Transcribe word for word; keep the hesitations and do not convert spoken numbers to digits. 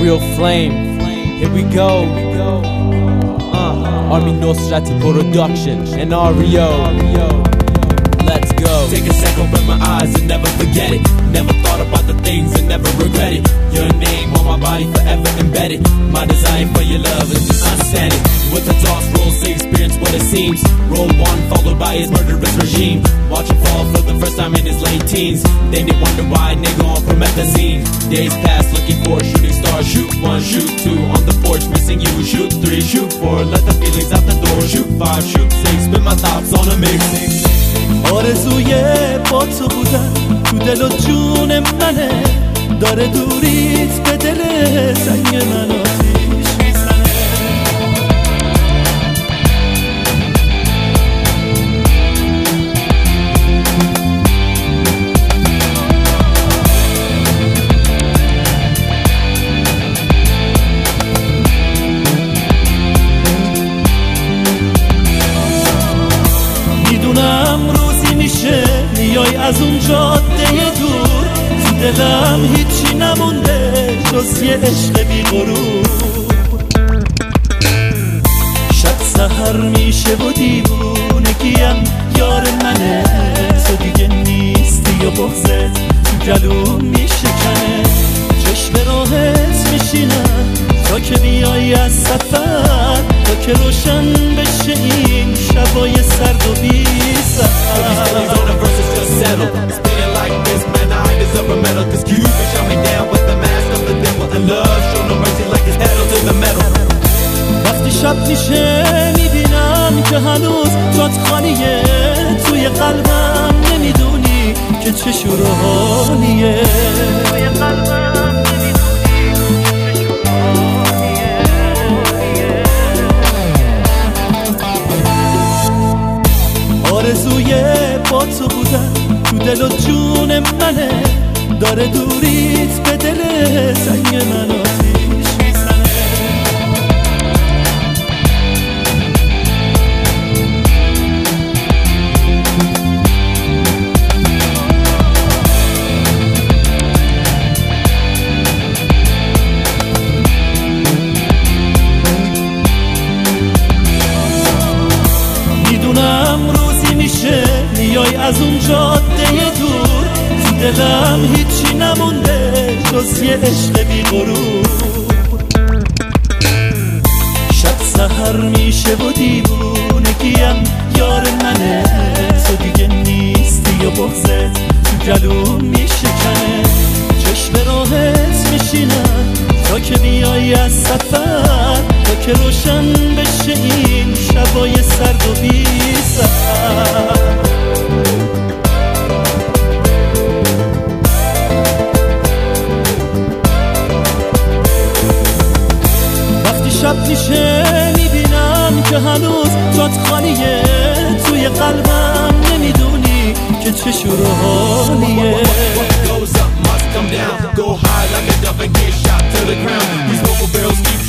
real flame. Here we go. Uh, Army Nosrati Production and R E O. Let's go. Take a second, open my eyes and never forget it. Never thought about the things and never regret it. Your name on my body forever embedded. My desire for your love is just understand it. With the toss roll, say experience what it seems. Roll one followed by his murderous regime. Watch him fall for the first time in his late teens. Then they wonder why a nigga on promethazine. Days pass looking for a shooting star. Shoot one, shoot two on the porch missing you. Shoot three, shoot four, let the feelings out the door. Shoot five, shoot six, spin my thoughts on a mix. آرزوی با تو بودن تو دل و جون منه، داره دوریت به دل سنگ من آتیش میزنه. میدونم روزی میشه میای از اون جاده دور، تو دلم هیچی نمونده جز یه عشق بی غرور. شب سحر میشه و دیوونگیم یار منه، تو دیگه نیستی و بغضت تو گلوم میشکنه. چشم راحت میشینم تا که بیایی از سفر، تا که روشن بشه این شبای سرد و بی وقتی شب میشه میبینم که هنوز جات خالیه توی قلبم، نمیدونی که چه شور و حالیه توی قلبم، آرزوی با تو بودن تو دل و جون منه، داره دوریت به دل سنگ من آتیش میزنه. میدونم روزی میشه میای از اون جاده دور، تو دلم هیچی نمونده جز یه عشق بی غرور. شب سحر میشه و دیوونگیم یار منه، تو دیگه نیستی و بغضت تو گلوم میشکنه. چشم راحت میشینم تا که بیایی از سفر، تا که روشن بشه این شبای سرد و بی سحر. وقتی شب میشه میبینم که هنوز جات خالیه توی قلبم، نمیدونی که چه شور و حالیه. Come down, go high like a dove and get shot to the ground. These local barrels keep